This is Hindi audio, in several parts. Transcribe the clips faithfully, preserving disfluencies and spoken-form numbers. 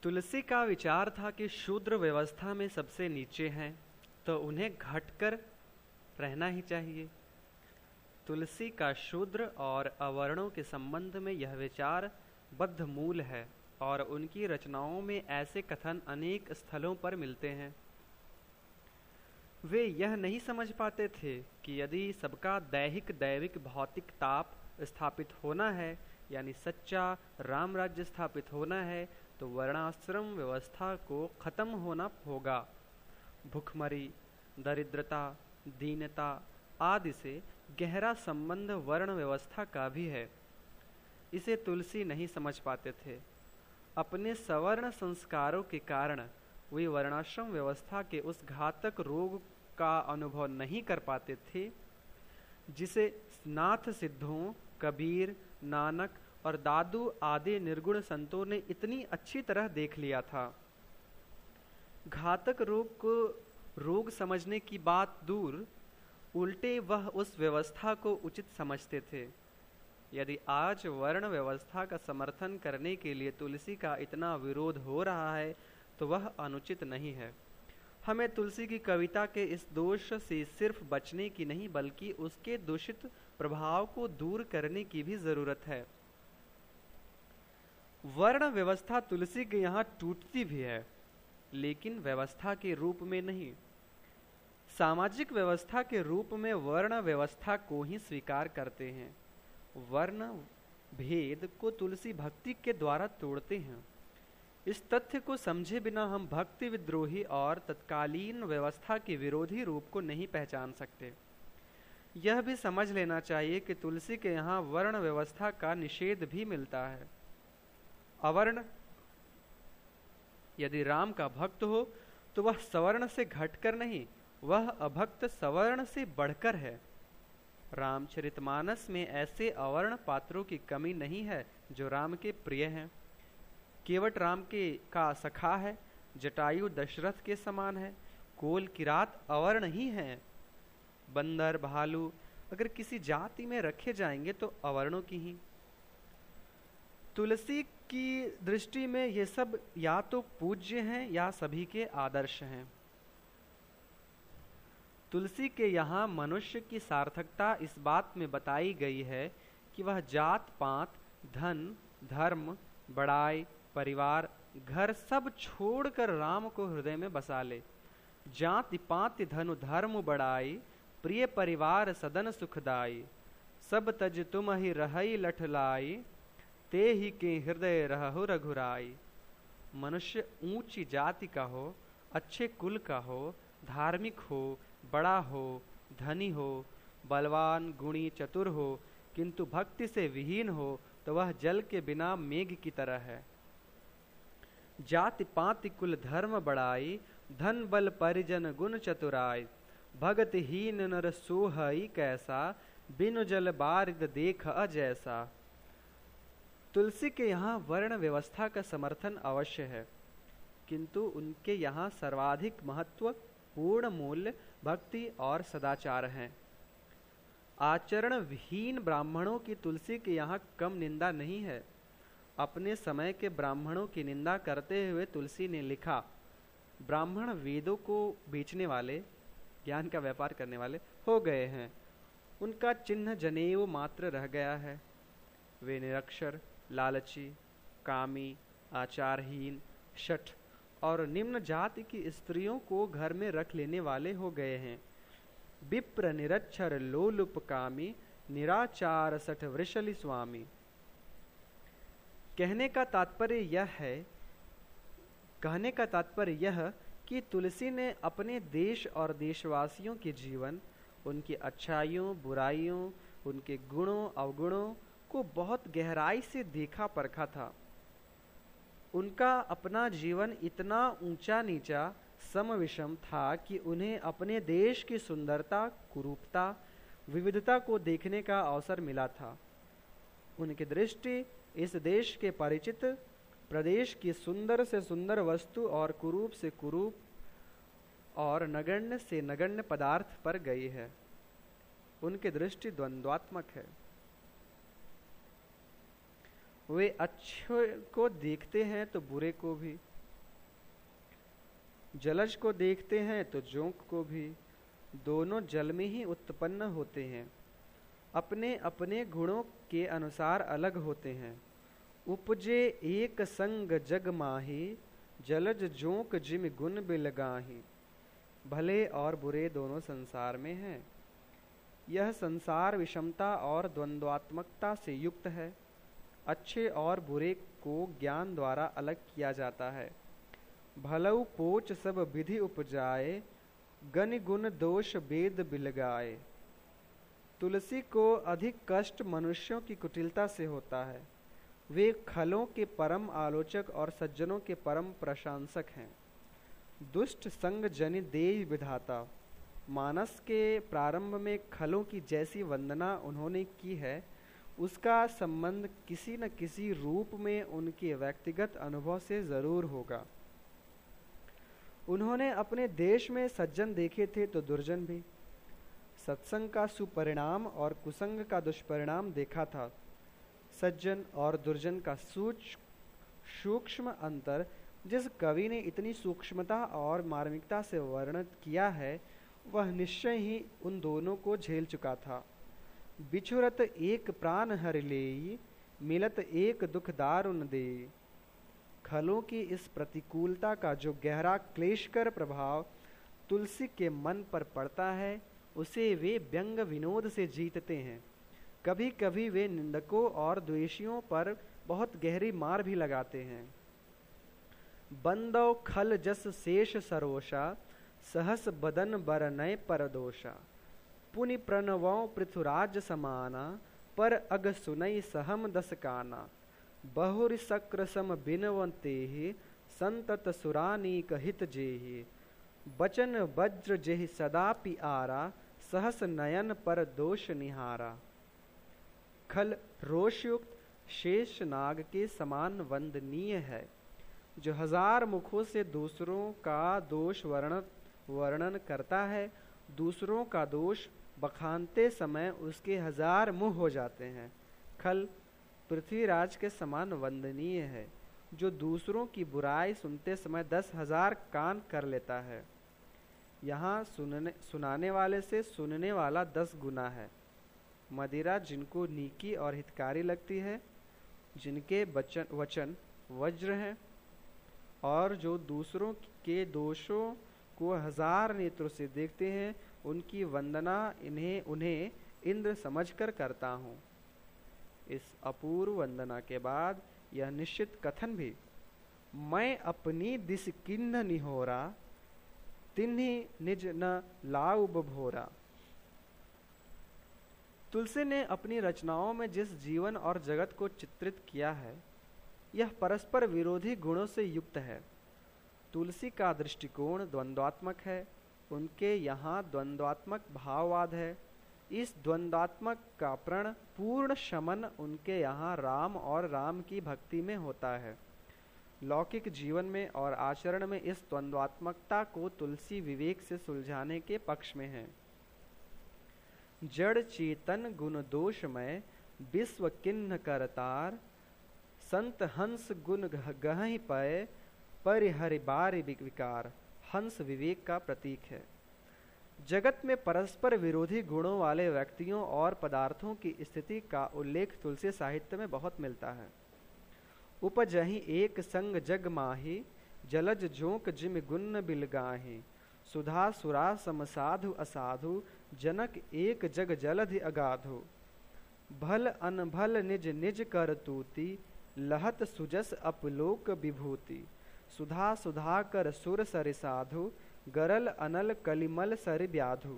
तुलसी का विचार था कि शूद्र व्यवस्था में सबसे नीचे हैं, तो उन्हें घटकर रहना ही चाहिए। तुलसी का शूद्र और अवर्णों के संबंध में यह विचार बद्धमूल है और उनकी रचनाओं में ऐसे कथन अनेक स्थलों पर मिलते हैं। वे यह नहीं समझ पाते थे कि यदि सबका दैहिक दैविक भौतिक ताप स्थापित होना है, यानी सच्चा राम राज्य स्थापित होना है, तो वर्णाश्रम व्यवस्था को खत्म होना होगा। भूखमरी, दरिद्रता, दीनता आदि से गहरा संबंध वर्ण व्यवस्था का भी है। इसे तुलसी नहीं समझ पाते थे। अपने सवर्ण संस्कारों के कारण वे वर्णाश्रम व्यवस्था के उस घातक रोग का अनुभव नहीं कर पाते थे जिसे नाथ सिद्धों, कबीर, नानक और दादू आदि निर्गुण संतों ने इतनी अच्छी तरह देख लिया था। घातक रोग को रोग समझने की बात दूर, उल्टे वह उस व्यवस्था को उचित समझते थे। यदि आज वर्ण व्यवस्था का समर्थन करने के लिए तुलसी का इतना विरोध हो रहा है तो वह अनुचित नहीं है। हमें तुलसी की कविता के इस दोष से सिर्फ बचने की नहीं, बल्कि उसके दूषित प्रभाव को दूर करने की भी जरूरत है। वर्ण व्यवस्था तुलसी के यहाँ टूटती भी है, लेकिन व्यवस्था के रूप में नहीं। सामाजिक व्यवस्था के रूप में वर्ण व्यवस्था को ही स्वीकार करते हैं। वर्ण भेद को तुलसी भक्ति के द्वारा तोड़ते हैं। इस तथ्य को समझे बिना हम भक्ति विद्रोही और तत्कालीन व्यवस्था के विरोधी रूप को नहीं पहचान सकते। यह भी समझ लेना चाहिए कि तुलसी के यहाँ वर्ण व्यवस्था का निषेध भी मिलता है। अवर्ण यदि राम का भक्त हो तो वह सवर्ण से घटकर नहीं, वह अभक्त सवर्ण से बढ़कर है। रामचरितमानस में ऐसे अवर्ण पात्रों की कमी नहीं है जो राम के प्रिय हैं। केवट राम के का सखा है, जटायु दशरथ के समान है, कोल किरात अवर्ण ही हैं। बंदर, भालू अगर किसी जाति में रखे जाएंगे तो अवर्णों की ही। तुलसी की दृष्टि में ये सब या तो पूज्य हैं या सभी के आदर्श हैं। तुलसी के यहाँ मनुष्य की सार्थकता इस बात में बताई गई है कि वह जात पात, धन, धर्म, बड़ाई, परिवार, घर सब छोड़कर राम को हृदय में बसा ले। जाति पाति धनु धर्म बड़ाई, प्रिय परिवार सदन सुखदाई। सब तज तुम ही रहई लठलाई, ते ही के हृदय रहु रघुराई। मनुष्य ऊंची जाति का हो, अच्छे कुल का हो, धार्मिक हो, बड़ा हो, धनी हो, बलवान, गुणी, चतुर हो, किंतु भक्ति से विहीन हो तो वह जल के बिना मेघ की तरह है। जाति पाति कुल धर्म बड़ाई, धन बल परिजन गुण चतुराई। भगत हीन नर सोहई कैसा, बिनु जल बारिद देख अजैसा। तुलसी के यहाँ वर्ण व्यवस्था का समर्थन अवश्य है, किंतु उनके यहाँ सर्वाधिक महत्व, पूर्ण मूल्य भक्ति और सदाचार हैं। आचरण विहीन ब्राह्मणों की तुलसी के यहाँ कम निंदा नहीं है। अपने समय के ब्राह्मणों की निंदा करते हुए तुलसी ने लिखा, ब्राह्मण वेदों को बेचने वाले, ज्ञान का व्यापार करने वाले हो गए हैं। उनका चिन्ह जनेऊ मात्र रह गया है। वे निरक्षर, लालची, कामी, आचारहीन, शठ और निम्न जाति की स्त्रियों को घर में रख लेने वाले हो गए हैं। विप्र निरक्षर लोलुप कामी, निराचार सठ वृषली स्वामी। कहने का तात्पर्य यह है कहने का तात्पर्य यह कि तुलसी ने अपने देश और देशवासियों के जीवन, उनकी अच्छाइयों, बुराइयों, उनके गुणों अवगुणों को बहुत गहराई से देखा परखा था। उनका अपना जीवन इतना ऊंचा नीचा सम विषम था कि उन्हें अपने देश की सुंदरता, कुरूपता, विविधता को देखने का अवसर मिला था। उनकी दृष्टि इस देश के परिचित प्रदेश की सुंदर से सुंदर वस्तु और कुरूप से कुरूप और नगण्य से नगण्य पदार्थ पर गई है। उनकी दृष्टि द्वंद्वात्मक है। वे अच्छे को देखते हैं तो बुरे को भी, जलज को देखते हैं तो जोंक को भी, दोनों जल में ही उत्पन्न होते हैं, अपने अपने गुणों के अनुसार अलग होते हैं। उपजे एक संग जग माही, जलज जोंक जिम गुण बिलगाही। भले और बुरे दोनों संसार में हैं। यह संसार विषमता और द्वंद्वात्मकता से युक्त है। अच्छे और बुरे को ज्ञान द्वारा अलग किया जाता है। भलऊ पोच सब विधि उपजाए, गनि गुण दोष वेद बिलगाए। तुलसी को अधिक कष्ट मनुष्यों की कुटिलता से होता है। वे खलों के परम आलोचक और सज्जनों के परम प्रशंसक हैं। दुष्ट संग जनि देव विधाता। मानस के प्रारंभ में खलों की जैसी वंदना उन्होंने की है, उसका संबंध किसी न किसी रूप में उनके व्यक्तिगत अनुभव से जरूर होगा। उन्होंने अपने देश में सज्जन देखे थे तो दुर्जन भी। सत्संग का सुपरिणाम और कुसंग का दुष्परिणाम देखा था। सज्जन और दुर्जन का सूक्ष्म अंतर जिस कवि ने इतनी सूक्ष्मता और मार्मिकता से वर्णित किया है, वह निश्चय ही उन दोनों को झेल चुका था। बिछुरत एक प्राण हर लेई, मिलत एक दुख दारुण देई। खलों की इस प्रतिकूलता का जो गहरा क्लेशकर प्रभाव तुलसी के मन पर पड़ता है, उसे वे व्यंग विनोद से जीतते हैं। कभी कभी वे निंदकों और द्वेषियों पर बहुत गहरी मार भी लगाते हैं। बंदौ खल जस शेष सरोषा, सहस बदन बरनय परदोषा। पुनि प्रणवौ पृथुराज समाना, पर अग सुनई सहम दस काना। बहुरि सक्र सम बिनवंतेहि, संतत सुरानीक हित जेहि। बचन वज्र जेहि सदा पिआरा, सहस नयन पर दोष निहारा। खल रोषयुक्त शेष नाग के समान वंदनीय है, जो हजार मुखों से दूसरों का दोष वर्णन वर्णन करता है। दूसरों का दोष बखानते समय उसके हजार मुंह हो जाते हैं। खल पृथ्वीराज के समान वंदनीय है, जो दूसरों की बुराई सुनते समय दस हजार कान कर लेता है। यहाँ सुनने सुनाने वाले से सुनने वाला दस गुना है। मदिरा जिनको नीकी और हितकारी लगती है, जिनके वचन वचन वज्र हैं, और जो दूसरों के दोषों को हजार नेत्रों से देखते हैं, उनकी वंदना इन्हें उन्हें इंद्र समझकर करता हूँ। इस अपूर्व वंदना के बाद यह निश्चित कथन भी, मैं अपनी दिस किन्ह निहोरा, तिन्हि निज न लाउ बभोरा। तुलसी ने अपनी रचनाओं में जिस जीवन और जगत को चित्रित किया है, यह परस्पर विरोधी गुणों से युक्त है। तुलसी का दृष्टिकोण द्वंद्वात्मक है। उनके यहाँ द्वंद्वात्मक भाववाद है। इस द्वंद्वात्मक का प्रण पूर्ण शमन उनके यहाँ राम और राम की भक्ति में होता है। लौकिक जीवन में और आचरण में इस द्वंद्वात्मकता को तुलसी विवेक से सुलझाने के पक्ष में है। जड़ चेतन गुण दोषमय, विश्व किन्ह करतार। संत हंस गुण गहहि पय, परिहरि बारि विकार। हंस विवेक का प्रतीक है। जगत में परस्पर विरोधी गुणों वाले व्यक्तियों और पदार्थों की स्थिति का उल्लेख तुलसी साहित्य में बहुत मिलता है। उपजहि एक संग जग माही, जलज जोंक जिम गुण बिलगाही। सुधा सुरा सम साधु असाधु, जनक एक जग जलधि अगाधु। भल अनभल निज निज कर तूति, लहत सुजस अपलोक विभूति। सुधा सुधा कर सुर सरि साधु, गरल अनल कलिमल सरि व्याधु।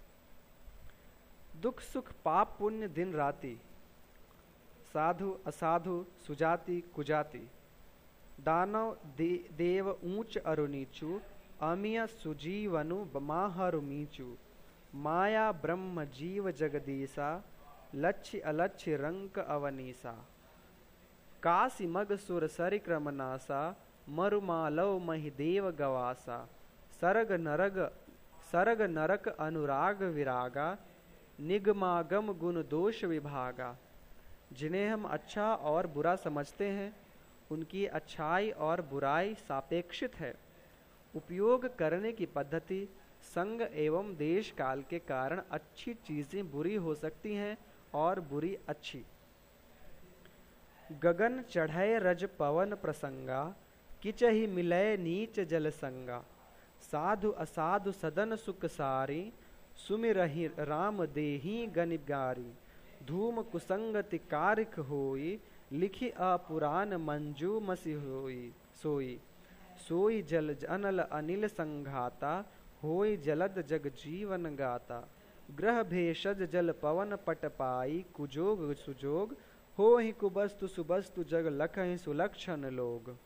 दुख सुख पाप पुण्य दिन राति, साधु असाधु सुजाति कुजाति। दानव दे, देव ऊंच अरु नीचु, अमिय सुजीवनु माहरु मीचु। माया ब्रह्म जीव जगदीसा, लक्ष्य अलक्ष्य रंक अवनीसा। काशी मग सुर सरि क्रमनासा, मरुमालव महि देव गवासा। सरग नरग सरग नरक अनुराग विरागा, निगमागम गुण दोष विभागा। जिन्हें हम अच्छा और बुरा समझते हैं, उनकी अच्छाई और बुराई सापेक्षित है। उपयोग करने की पद्धति संग एवं देश काल के कारण अच्छी चीजें बुरी हो सकती हैं और बुरी अच्छी। गगन चढ़य रज पवन प्रसंगा, किचहि मिलय नीच जल संगा। साधु असाधु सदन सुख सारी, सुमिरहि राम देहि गनिगारी। धूम कुसंगति कारिक होई, लिखि अपुराण मंजू मसी होई सोई। सोई जल अनल अनिल संघाता, होई जलद जग जीवन गाता। ग्रह भेषज जल पवन पट पाई, कुजोग सुजोग होहि कुबस्तु सुबस्तु जग लखहि सुलक्षण लोग।